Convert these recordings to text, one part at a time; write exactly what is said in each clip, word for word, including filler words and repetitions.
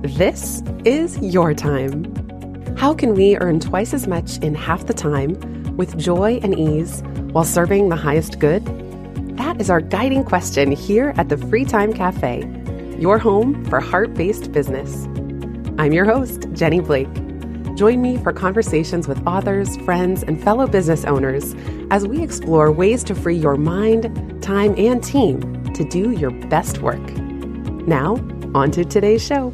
This is your time. How can we earn twice as much in half the time with joy and ease while serving the highest good? That is our guiding question here at the Free Time Cafe, your home for heart-based business. I'm your host, Jenny Blake. Join me for conversations with authors, friends, and fellow business owners as we explore ways to free your mind, time, and team to do your best work. Now, on to today's show.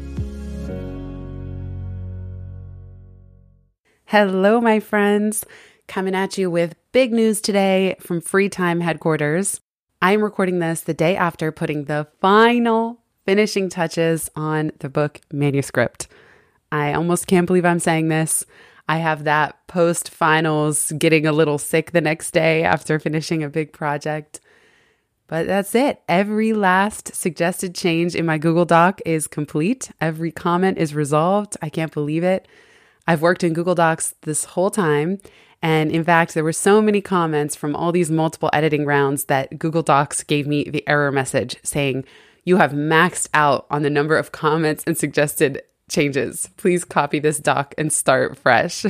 Hello, my friends. Coming at you with big news today from Free Time headquarters. I am recording this the day after putting the final finishing touches on the book manuscript. I almost can't believe I'm saying this. I have that post-finals getting a little sick the next day after finishing a big project. But that's it. Every last suggested change in my Google Doc is complete. Every comment is resolved. I can't believe it. I've worked in Google Docs this whole time. And in fact, there were so many comments from all these multiple editing rounds that Google Docs gave me the error message saying, you have maxed out on the number of comments and suggested changes. Please copy this doc and start fresh.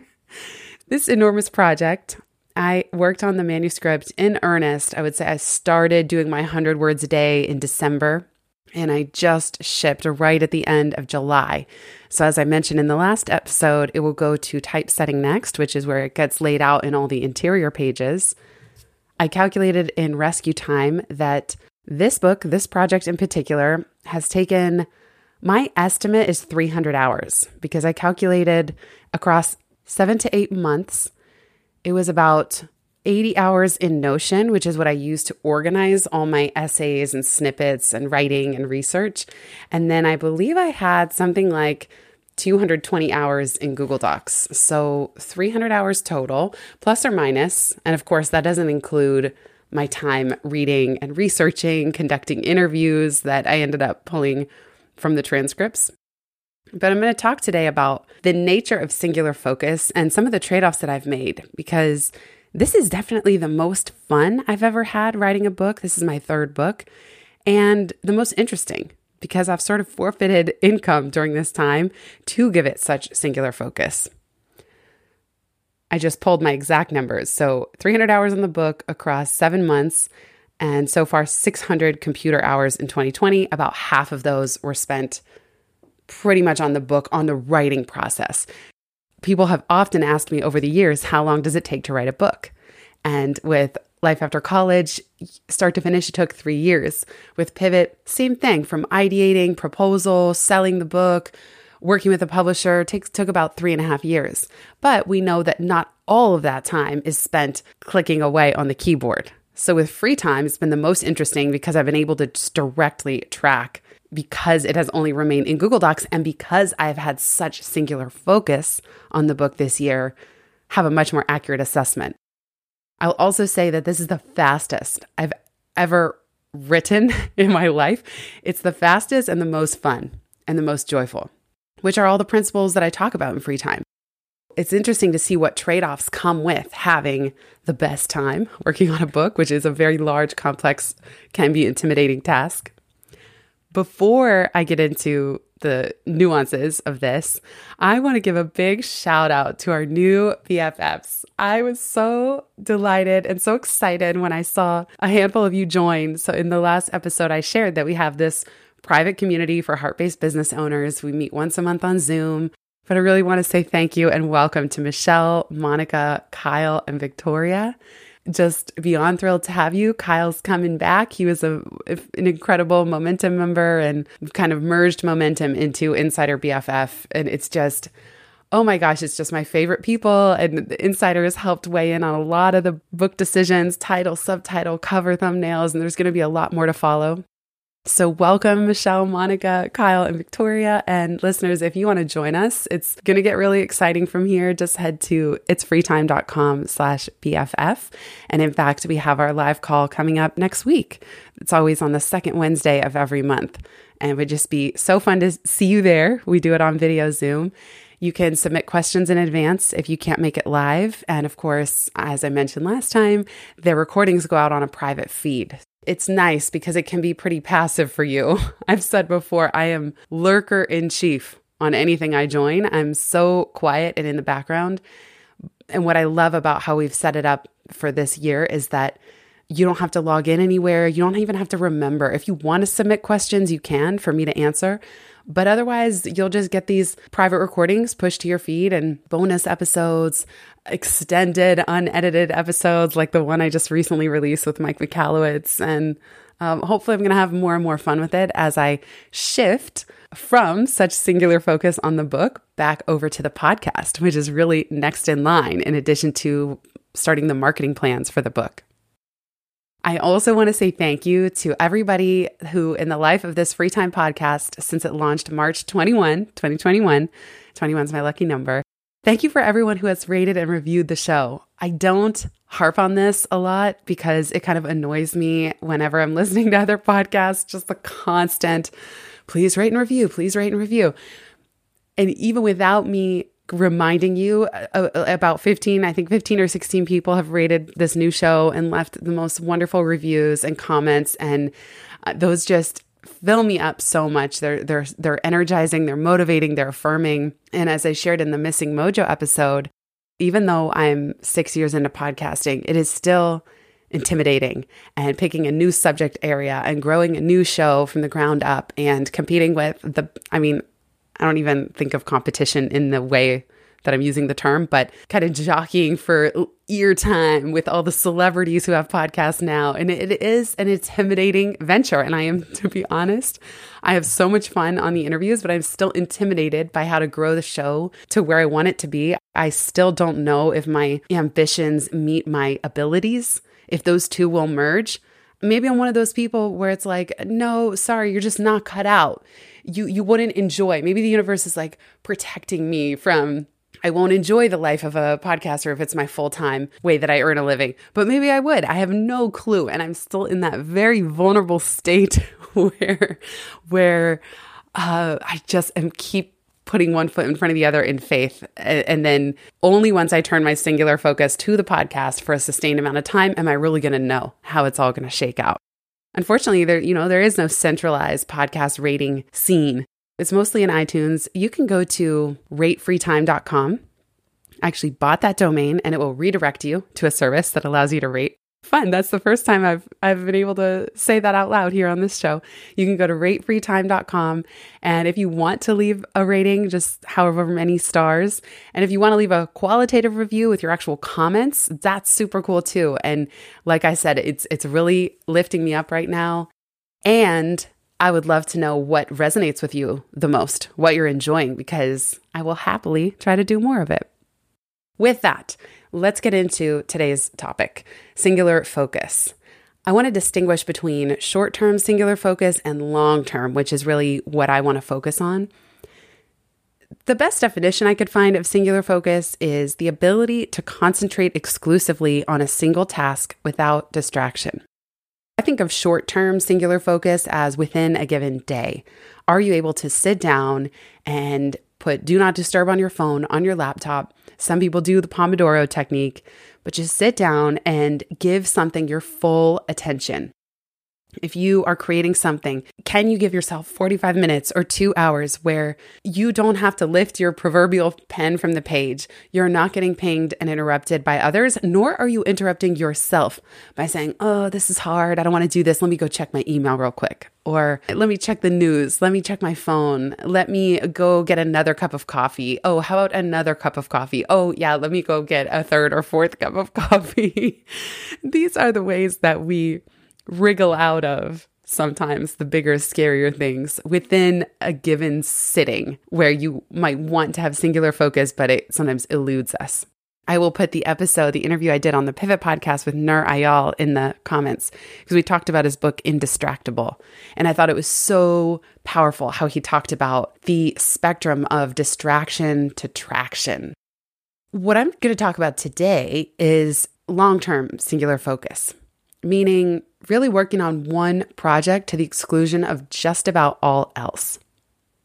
This enormous project, I worked on the manuscript in earnest. I would say I started doing my one hundred words a day in December, and I just shipped right at the end of July. So as I mentioned in the last episode, it will go to typesetting next, which is where it gets laid out in all the interior pages. I calculated in rescue time that this book, this project in particular, has taken, my estimate is three hundred hours because I calculated across seven to eight months. It was about eighty hours in Notion, which is what I use to organize all my essays and snippets and writing and research. And then I believe I had something like two hundred twenty hours in Google Docs. So three hundred hours total, plus or minus. And of course, that doesn't include my time reading and researching, conducting interviews that I ended up pulling from the transcripts. But I'm going to talk today about the nature of singular focus and some of the trade-offs that I've made, because this is definitely the most fun I've ever had writing a book. This is my third book, and the most interesting because I've sort of forfeited income during this time to give it such singular focus. I just pulled my exact numbers. So three hundred hours on the book across seven months, and so far six hundred computer hours in twenty twenty. About half of those were spent pretty much on the book, on the writing process. People have often asked me over the years, how long does it take to write a book? And with Life After College, start to finish, it took three years. With Pivot, same thing, from ideating, proposal, selling the book, working with a publisher, takes took about three and a half years. But we know that not all of that time is spent clicking away on the keyboard. So with Free Time, it's been the most interesting because I've been able to just directly track, because it has only remained in Google Docs and because I've had such singular focus on the book this year, have a much more accurate assessment. I'll also say that this is the fastest I've ever written in my life. It's the fastest and the most fun and the most joyful, which are all the principles that I talk about in Free Time. It's interesting to see what trade-offs come with having the best time working on a book, which is a very large, complex, can be intimidating task. Before I get into the nuances of this, I want to give a big shout out to our new B F Fs. I was so delighted and so excited when I saw a handful of you join. So in the last episode, I shared that we have this private community for heart-based business owners. We meet once a month on Zoom. But I really want to say thank you and welcome to Michelle, Monica, Kyle, and Victoria. Just beyond thrilled to have you. Kyle's coming back. He was a, an incredible Momentum member and kind of merged Momentum into Insider B F F. And it's just, oh my gosh, it's just my favorite people. And the Insider has helped weigh in on a lot of the book decisions, title, subtitle, cover, thumbnails, and there's going to be a lot more to follow. So welcome, Michelle, Monica, Kyle, and Victoria. And listeners, if you want to join us, it's going to get really exciting from here. Just head to itsfreetime.com slash BFF. And in fact, we have our live call coming up next week. It's always on the second Wednesday of every month. And it would just be so fun to see you there. We do it on video Zoom. You can submit questions in advance if you can't make it live. And of course, as I mentioned last time, the recordings go out on a private feed. It's nice because it can be pretty passive for you. I've said before, I am lurker in chief on anything I join. I'm so quiet and in the background. And what I love about how we've set it up for this year is that you don't have to log in anywhere. You don't even have to remember. If you want to submit questions, you can for me to answer. But otherwise, you'll just get these private recordings pushed to your feed and bonus episodes, extended, unedited episodes like the one I just recently released with Mike Michalowicz. And um, hopefully I'm going to have more and more fun with it as I shift from such singular focus on the book back over to the podcast, which is really next in line in addition to starting the marketing plans for the book. I also want to say thank you to everybody who, in the life of this Free Time podcast, since it launched March twenty-first, twenty twenty-one, twenty-one is my lucky number. Thank you for everyone who has rated and reviewed the show. I don't harp on this a lot because it kind of annoys me whenever I'm listening to other podcasts, just the constant, please rate and review, please rate and review. And even without me reminding you, uh, about fifteen, I think fifteen or sixteen people have rated this new show and left the most wonderful reviews and comments. And uh, those just fill me up so much. They're, they're, they're energizing, they're motivating, they're affirming. And as I shared in the Missing Mojo episode, even though I'm six years into podcasting, it is still intimidating, and picking a new subject area and growing a new show from the ground up and competing with the, I mean, I don't even think of competition in the way that I'm using the term, but kind of jockeying for ear time with all the celebrities who have podcasts now. And it is an intimidating venture. And I am, to be honest, I have so much fun on the interviews, but I'm still intimidated by how to grow the show to where I want it to be. I still don't know if my ambitions meet my abilities, if those two will merge. Maybe I'm one of those people where it's like, no, sorry, you're just not cut out. You you wouldn't enjoy. Maybe the universe is like protecting me from, I won't enjoy the life of a podcaster if it's my full-time way that I earn a living. But maybe I would. I have no clue. And I'm still in that very vulnerable state where, where uh, I just am keep putting one foot in front of the other in faith. And then only once I turn my singular focus to the podcast for a sustained amount of time, am I really going to know how it's all going to shake out. Unfortunately, there, you know, there is no centralized podcast rating scene. It's mostly in iTunes. You can go to rate free time dot com. I actually bought that domain and it will redirect you to a service that allows you to rate. Fun. That's the first time I've I've been able to say that out loud here on this show. You can go to rate free time dot com. And if you want to leave a rating, just however many stars, and if you want to leave a qualitative review with your actual comments, that's super cool too. And like I said, it's it's really lifting me up right now. And I would love to know what resonates with you the most, what you're enjoying, because I will happily try to do more of it. With that, let's get into today's topic, singular focus. I want to distinguish between short-term singular focus and long-term, which is really what I want to focus on. The best definition I could find of singular focus is the ability to concentrate exclusively on a single task without distraction. I think of short-term singular focus as within a given day. Are you able to sit down and put do not disturb on your phone, on your laptop? Some people do the Pomodoro technique, but just sit down and give something your full attention. If you are creating something, can you give yourself forty-five minutes or two hours where you don't have to lift your proverbial pen from the page? You're not getting pinged and interrupted by others, nor are you interrupting yourself by saying, oh, this is hard. I don't want to do this. Let me go check my email real quick. Or let me check the news. Let me check my phone. Let me go get another cup of coffee. Oh, how about another cup of coffee? Oh, yeah, let me go get a third or fourth cup of coffee. These are the ways that we wriggle out of sometimes the bigger, scarier things within a given sitting where you might want to have singular focus, but it sometimes eludes us. I will put the episode, the interview I did on the Pivot podcast with Nur Ayal in the comments because we talked about his book, Indistractable. And I thought it was so powerful how he talked about the spectrum of distraction to traction. What I'm going to talk about today is long-term singular focus, meaning really working on one project to the exclusion of just about all else.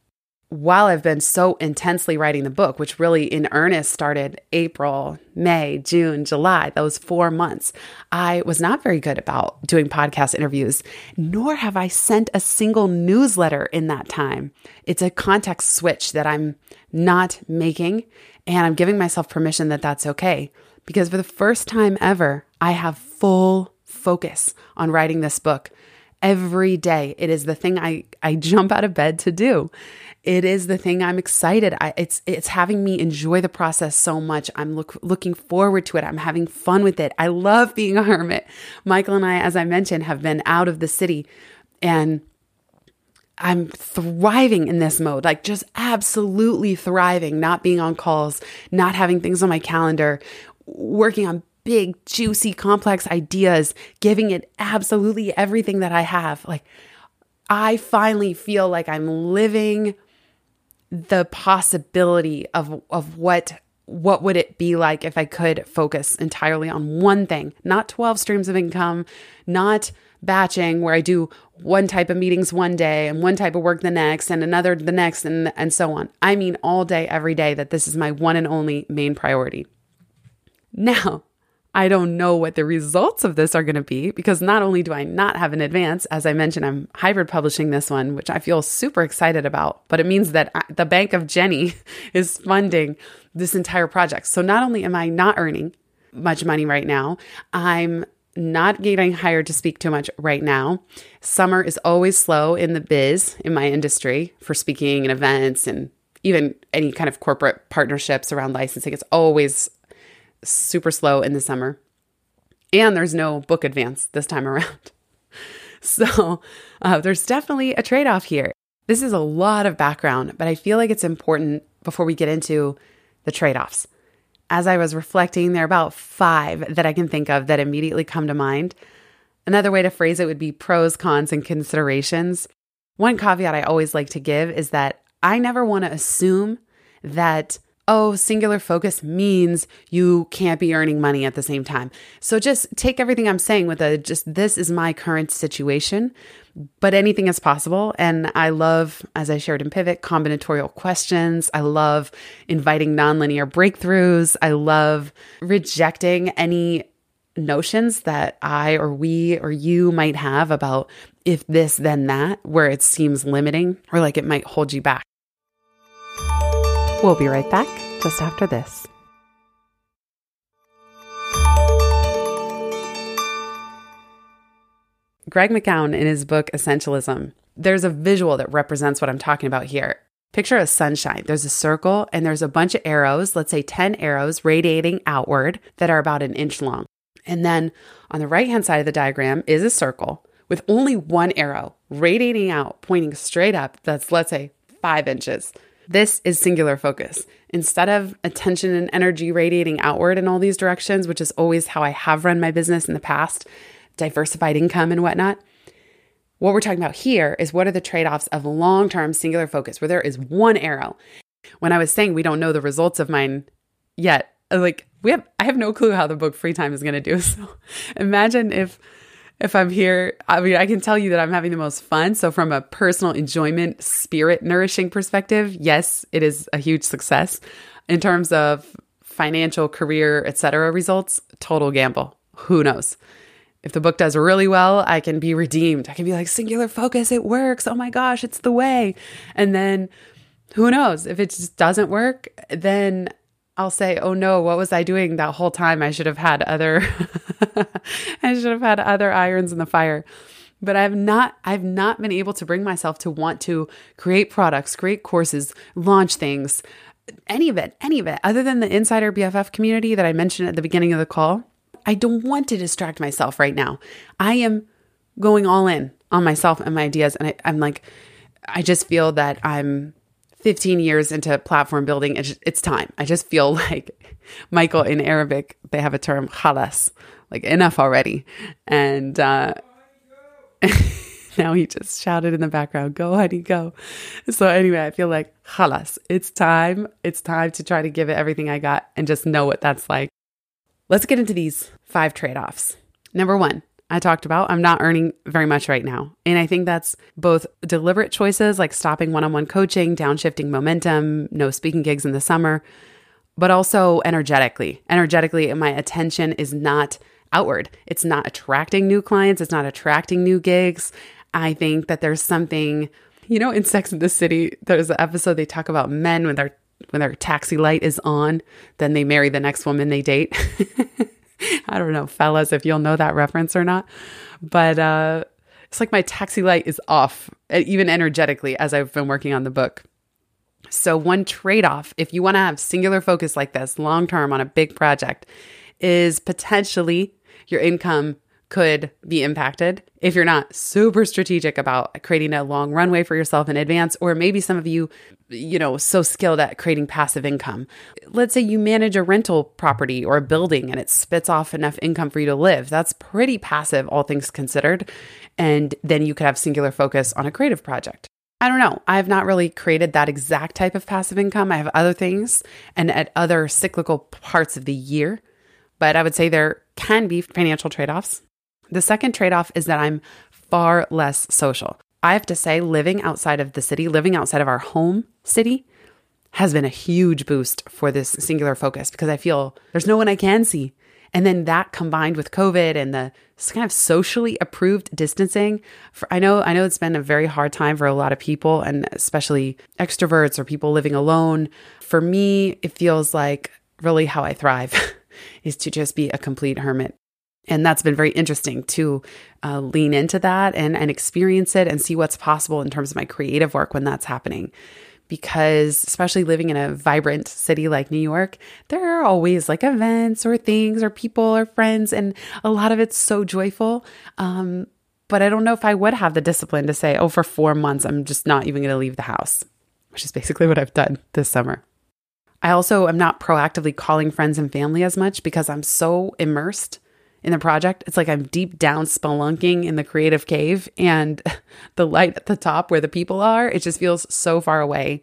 while I've been so intensely writing the book, which really in earnest started April, May, June, July, those four months, I was not very good about doing podcast interviews, nor have I sent a single newsletter in that time. It's a context switch that I'm not making, and I'm giving myself permission that that's okay. Because for the first time ever, I have full focus on writing this book. Every day, it is the thing I, I jump out of bed to do. It is the thing I'm excited. I, it's it's having me enjoy the process so much. I'm look, looking forward to it. I'm having fun with it. I love being a hermit. Michael and I, as I mentioned, have been out of the city, and I'm thriving in this mode, like just absolutely thriving, not being on calls, not having things on my calendar, working on big, juicy, complex ideas, giving it absolutely everything that I have. Like, I finally feel like I'm living the possibility of, of what, what would it be like if I could focus entirely on one thing, not twelve streams of income, not batching where I do one type of meetings one day and one type of work the next and another the next and, and so on. I mean, all day, every day, that this is my one and only main priority. Now, I don't know what the results of this are going to be, because not only do I not have an advance, as I mentioned, I'm hybrid publishing this one, which I feel super excited about, but it means that I, the Bank of Jenny is funding this entire project. So not only am I not earning much money right now, I'm not getting hired to speak too much right now. Summer is always slow in the biz, in my industry, for speaking and events and even any kind of corporate partnerships around licensing. It's always super slow in the summer. And there's no book advance this time around. So uh, there's definitely a trade-off here. This is a lot of background, but I feel like it's important before we get into the trade-offs. As I was reflecting, there are about five that I can think of that immediately come to mind. Another way to phrase it would be pros, cons, and considerations. One caveat I always like to give is that I never want to assume that, oh, singular focus means you can't be earning money at the same time. So just take everything I'm saying with a just, this is my current situation, but anything is possible. And I love, as I shared in Pivot, combinatorial questions. I love inviting nonlinear breakthroughs. I love rejecting any notions that I or we or you might have about if this, then that, where it seems limiting or like it might hold you back. We'll be right back just after this. Greg McKeown, in his book Essentialism, there's a visual that represents what I'm talking about here. Picture a sunshine. There's a circle and there's a bunch of arrows, let's say ten arrows radiating outward that are about an inch long. And then on the right-hand side of the diagram is a circle with only one arrow radiating out, pointing straight up. That's, let's say, five inches. This is singular focus. Instead of attention and energy radiating outward in all these directions, which is always how I have run my business in the past, diversified income and whatnot, what we're talking about here is what are the trade-offs of long-term singular focus where there is one arrow. When I was saying we don't know the results of mine yet, like we have, I have no clue how the book Free Time is going to do. So imagine if If I'm here, I mean, I can tell you that I'm having the most fun. So from a personal enjoyment, spirit nourishing perspective, yes, it is a huge success. In terms of financial, career, et cetera results, total gamble. Who knows? If the book does really well, I can be redeemed. I can be like, singular focus, it works. Oh my gosh, it's the way. And then who knows? If it just doesn't work, then I'll say, oh no, what was I doing that whole time? I should have had other, I should have had other irons in the fire. But I've not, I've not been able to bring myself to want to create products, create courses, launch things, any of it, any of it, other than the Insider B F F community that I mentioned at the beginning of the call. I don't want to distract myself right now. I am going all in on myself and my ideas. And I, I'm like, I just feel that I'm fifteen years into platform building. It's, it's time. I just feel like Michael in Arabic, they have a term, khalas, like enough already. And uh, now he just shouted in the background, go honey, go. So anyway, I feel like khalas, it's time. It's time to try to give it everything I got and just know what that's like. Let's get into these five trade-offs. Number one, I talked about, I'm not earning very much right now. And I think that's both deliberate choices like stopping one-on-one coaching, downshifting momentum, no speaking gigs in the summer, but also energetically. Energetically, my attention is not outward. It's not attracting new clients. It's not attracting new gigs. I think that there's something, you know, in Sex and the City, there's an episode they talk about men when their when their taxi light is on, then they marry the next woman they date. I don't know, fellas, if you'll know that reference or not. But uh, it's like my taxi light is off, even energetically, as I've been working on the book. So one trade-off, if you want to have singular focus like this long-term on a big project, is potentially your income could be impacted if you're not super strategic about creating a long runway for yourself in advance, or maybe some of you, you know, so skilled at creating passive income. Let's say you manage a rental property or a building and it spits off enough income for you to live. That's pretty passive, all things considered. And then you could have singular focus on a creative project. I don't know. I have not really created that exact type of passive income. I have other things and at other cyclical parts of the year, but I would say there can be financial trade-offs. The second trade-off is that I'm far less social. I have to say, living outside of the city, living outside of our home city has been a huge boost for this singular focus because I feel there's no one I can see. And then that combined with COVID and the kind of socially approved distancing, for, I know I know it's been a very hard time for a lot of people, and especially extroverts or people living alone. For me, it feels like really how I thrive is to just be a complete hermit. And that's been very interesting to uh, lean into that and, and experience it and see what's possible in terms of my creative work when that's happening. Because especially living in a vibrant city like New York, there are always like events or things or people or friends, and a lot of it's so joyful. Um, but I don't know if I would have the discipline to say, oh, for four months, I'm just not even going to leave the house, which is basically what I've done this summer. I also am not proactively calling friends and family as much because I'm so immersed in the project. It's like I'm deep down spelunking in the creative cave, and the light at the top where the people are, it just feels so far away.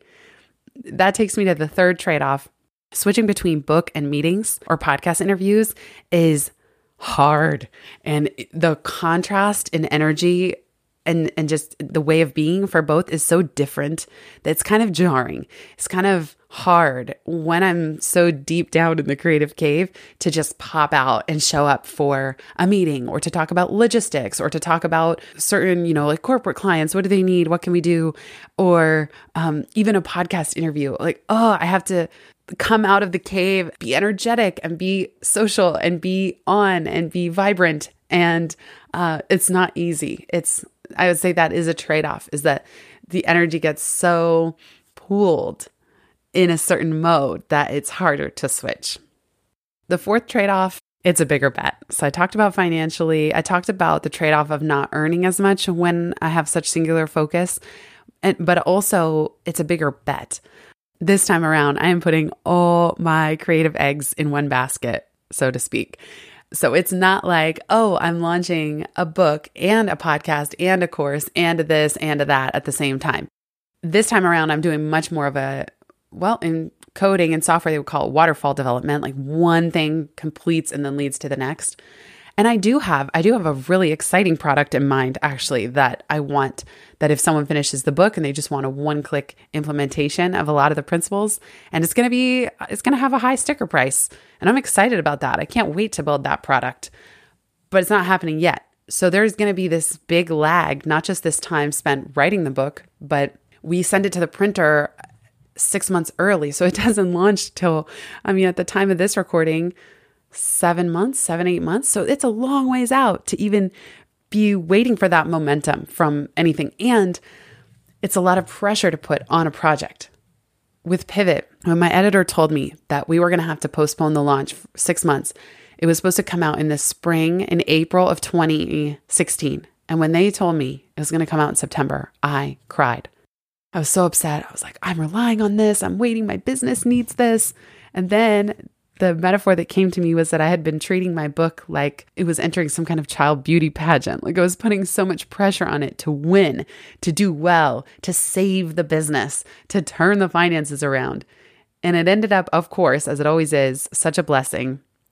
That takes me to the third trade-off. Switching between book and meetings or podcast interviews is hard. And the contrast in energy and, and just the way of being for both is so different that it's kind of jarring. It's kind of hard when I'm so deep down in the creative cave to just pop out and show up for a meeting or to talk about logistics or to talk about certain, you know, like corporate clients. What do they need? What can we do? Or um, even a podcast interview. Like, oh, I have to come out of the cave, be energetic and be social and be on and be vibrant. And uh, it's not easy. It's, I would say that is a trade-off, is that the energy gets so pooled in a certain mode that it's harder to switch. The fourth trade-off, it's a bigger bet. So I talked about financially. I talked about the trade-off of not earning as much when I have such singular focus, and, but also it's a bigger bet. This time around, I am putting all my creative eggs in one basket, so to speak. So it's not like, oh, I'm launching a book and a podcast and a course and a this and a that at the same time. This time around, I'm doing much more of a, well, in coding and software, they would call it waterfall development, like one thing completes and then leads to the next. And I do have, I do have a really exciting product in mind, actually, that I want, that if someone finishes the book and they just want a one-click implementation of a lot of the principles, and it's going to be, it's going to have a high sticker price. And I'm excited about that. I can't wait to build that product, but it's not happening yet. So there's going to be this big lag, not just this time spent writing the book, but we send it to the printer six months early. So it doesn't launch till, I mean, at the time of this recording, seven months, seven, eight months. So it's a long ways out to even be waiting for that momentum from anything. And it's a lot of pressure to put on a project. With Pivot, when my editor told me that we were going to have to postpone the launch for six months, it was supposed to come out in the spring, in April of twenty sixteen. And when they told me it was going to come out in September, I cried. I was so upset. I was like, I'm relying on this. I'm waiting. My business needs this. And then the metaphor that came to me was that I had been treating my book like it was entering some kind of child beauty pageant. Like I was putting so much pressure on it to win, to do well, to save the business, to turn the finances around. And it ended up, of course, as it always is, such a blessing.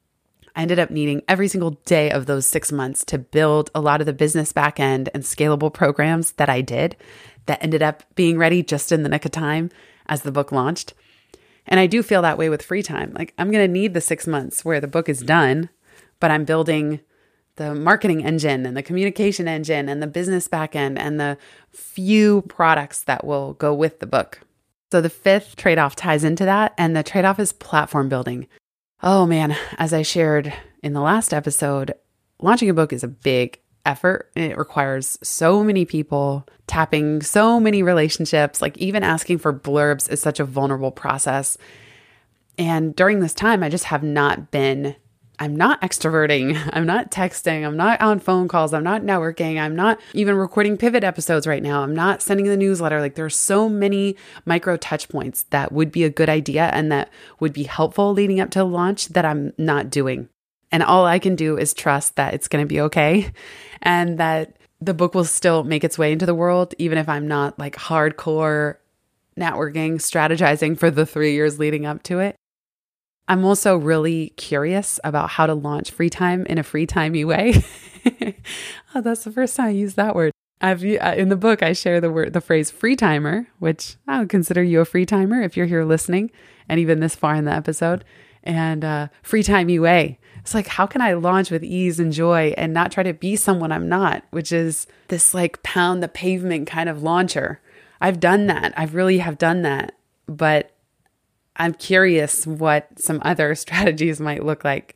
I ended up needing every single day of those six months to build a lot of the business backend and scalable programs that I did that ended up being ready just in the nick of time as the book launched. And I do feel that way with free time. Like I'm going to need the six months where the book is done, but I'm building the marketing engine and the communication engine and the business backend and the few products that will go with the book. So the fifth trade-off ties into that, and the trade-off is platform building. Oh man, as I shared in the last episode, launching a book is a big effort. It requires so many people, tapping so many relationships, like even asking for blurbs is such a vulnerable process. And during this time, I just have not been, I'm not extroverting, I'm not texting, I'm not on phone calls, I'm not networking, I'm not even recording pivot episodes right now, I'm not sending the newsletter. Like there's so many micro touch points that would be a good idea and that would be helpful leading up to launch that I'm not doing. And all I can do is trust that it's going to be okay and that the book will still make its way into the world, even if I'm not like hardcore networking, strategizing for the three years leading up to it. I'm also really curious about how to launch free time in a free timey way. Oh, that's the first time I used that word. I've in the book, I share the word, the phrase free timer, which I would consider you a free timer if you're here listening and even this far in the episode. And uh, free timey way. It's like, how can I launch with ease and joy and not try to be someone I'm not, which is this like pound the pavement kind of launcher. I've done that. I really have done that. But I'm curious what some other strategies might look like.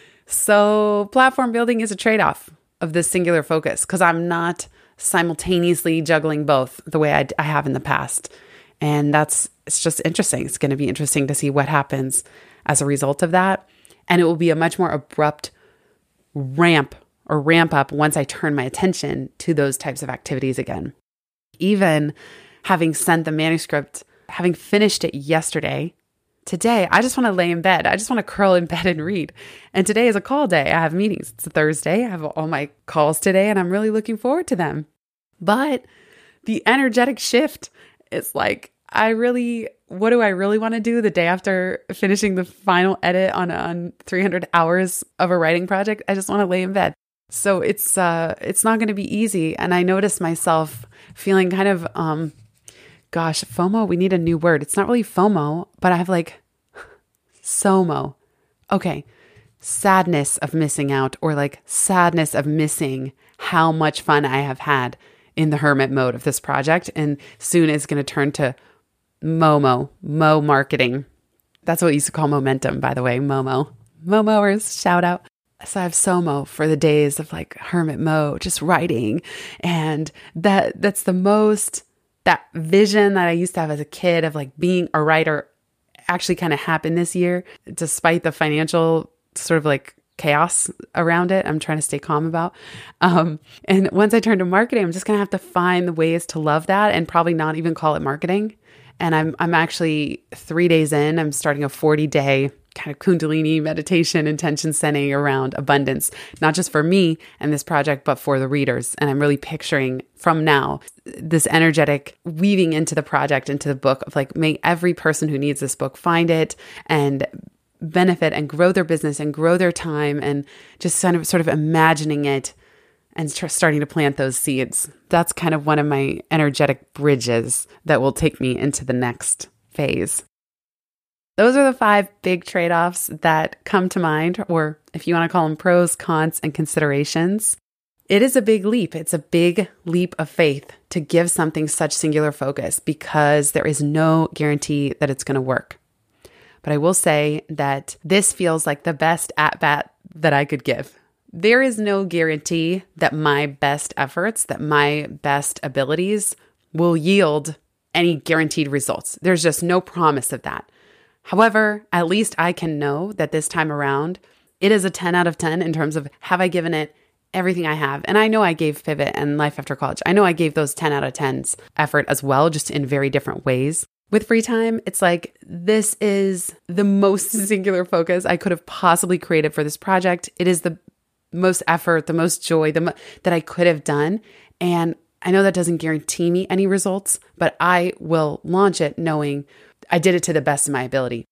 So platform building is a trade-off of this singular focus because I'm not simultaneously juggling both the way I, I have in the past. And that's, it's just interesting. It's going to be interesting to see what happens as a result of that. And it will be a much more abrupt ramp or ramp up once I turn my attention to those types of activities again. Even having sent the manuscript, having finished it yesterday, today, I just want to lay in bed. I just want to curl in bed and read. And today is a call day. I have meetings. It's a Thursday. I have all my calls today and I'm really looking forward to them. But the energetic shift is like, I really, what do I really want to do the day after finishing the final edit on, on three hundred hours of a writing project? I just want to lay in bed. So it's, uh, it's not going to be easy. And I noticed myself feeling kind of, um, gosh, FOMO, we need a new word. It's not really FOMO, but I have like SOMO. Okay. Sadness of missing out, or like sadness of missing how much fun I have had in the hermit mode of this project. And soon it's going to turn to Momo, Mo marketing. That's what we used to call momentum, by the way, Momo. Momoers, shout out. So I have SOMO for the days of like hermit mode, just writing. And that that's the most, that vision that I used to have as a kid of like being a writer actually kind of happened this year, despite the financial sort of like chaos around it. I'm trying to stay calm about. Um, and once I turn to marketing, I'm just going to have to find the ways to love that and probably not even call it marketing. And I'm I'm actually three days in, I'm starting a forty day kind of Kundalini meditation intention setting around abundance, not just for me and this project, but for the readers. And I'm really picturing from now this energetic weaving into the project, into the book of like, may every person who needs this book find it and benefit and grow their business and grow their time, and just kind of sort of imagining it and tr- starting to plant those seeds. That's kind of one of my energetic bridges that will take me into the next phase. Those are the five big trade-offs that come to mind, or if you want to call them pros, cons, and considerations. It is a big leap. It's a big leap of faith to give something such singular focus because there is no guarantee that it's going to work. But I will say that this feels like the best at-bat that I could give. There is no guarantee that my best efforts, that my best abilities will yield any guaranteed results. There's just no promise of that. However, at least I can know that this time around, it is a ten out of ten in terms of have I given it everything I have. And I know I gave Pivot and Life After College. I know I gave those ten out of tens effort as well, just in very different ways. With free time, it's like, this is the most singular focus I could have possibly created for this project. It is the most effort, the most joy the mo- that I could have done. And I know that doesn't guarantee me any results, but I will launch it knowing I did it to the best of my ability.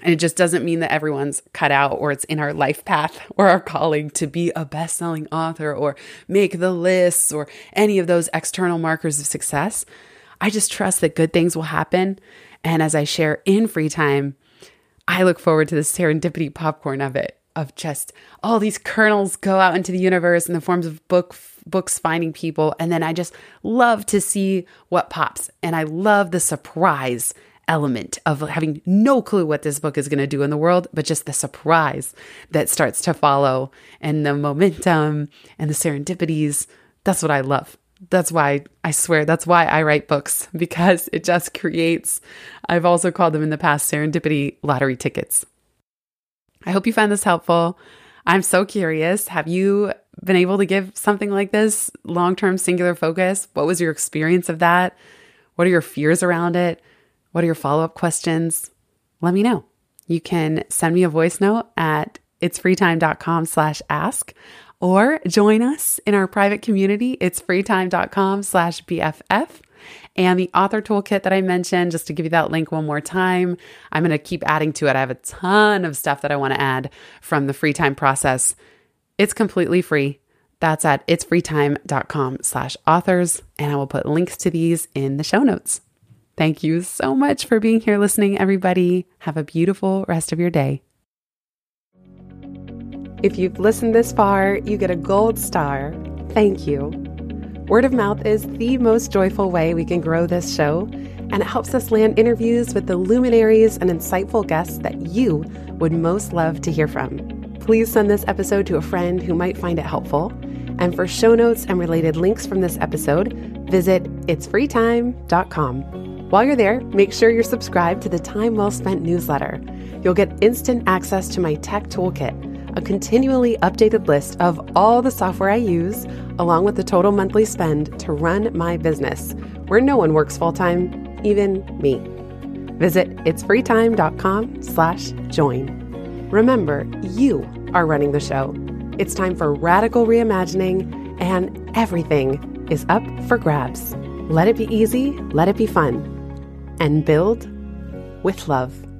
And it just doesn't mean that everyone's cut out or it's in our life path or our calling to be a best-selling author or make the lists or any of those external markers of success. I just trust that good things will happen. And as I share in free time, I look forward to the serendipity popcorn of it, of just all these kernels go out into the universe in the forms of book books finding people. And then I just love to see what pops. And I love the surprise element of having no clue what this book is going to do in the world, but just the surprise that starts to follow and the momentum and the serendipities. That's what I love. That's why I swear that's why I write books, because it just creates, I've also called them in the past, serendipity lottery tickets. I hope you find this helpful. I'm so curious. Have you been able to give something like this long-term singular focus? What was your experience of that? What are your fears around it? What are your follow-up questions? Let me know. You can send me a voice note at itsfreetime.com slash ask, or join us in our private community, itsfreetime.com slash BFF. And the author toolkit that I mentioned, just to give you that link one more time, I'm going to keep adding to it. I have a ton of stuff that I want to add from the free time process. It's completely free. That's at itsfreetime.com slash authors. And I will put links to these in the show notes. Thank you so much for being here listening, everybody. Have a beautiful rest of your day. If you've listened this far, you get a gold star. Thank you. Word of mouth is the most joyful way we can grow this show, and it helps us land interviews with the luminaries and insightful guests that you would most love to hear from. Please send this episode to a friend who might find it helpful. And for show notes and related links from this episode, visit its free time dot com. While you're there, make sure you're subscribed to the Time Well Spent newsletter. You'll get instant access to my tech toolkit, a continually updated list of all the software I use, along with the total monthly spend to run my business, where no one works full-time, even me. Visit itsfreetime.com slash join. Remember, you are running the show. It's time for radical reimagining, and everything is up for grabs. Let it be easy, let it be fun, and build with love.